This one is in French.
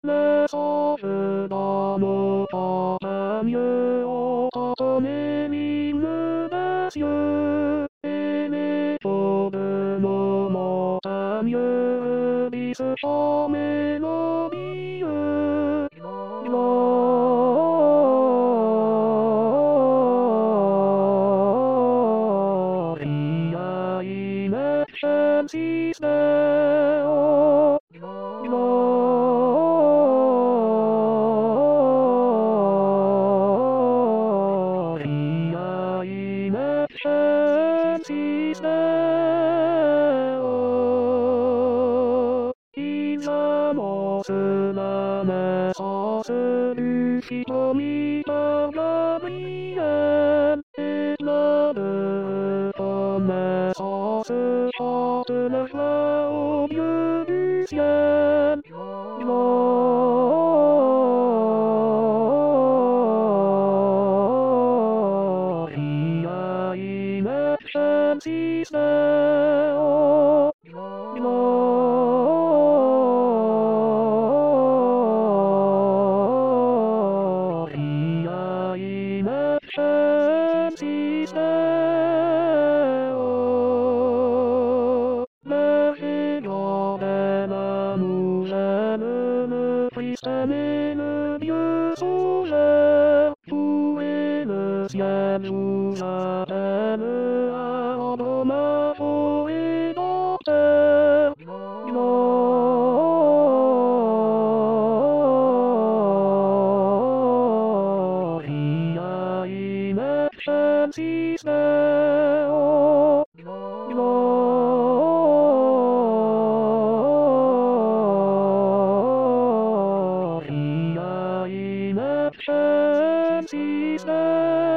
Les anges d'amour portent mieux au tâtonner l'hymne des cieux, et les tours de nos montagnes disent chant mélodieux. Gloria in excelsis Deo. Gloria in excelsis Deo. Ils annoncent la naissance du Fils prometteur Gabriel, et plein de reconnaissance chante leur joie au Dieu du ciel. Gloria in excelsis Deo. Gloria in excelsis Deo. Berger d'Orben à nous gêne, le Christ aimé, le Dieu sauveur. Jouez le ciel, joue la peine, à rendre hommage au Rédempteur. Gloria in excelsis Deo. Gloria in excelsis Deo.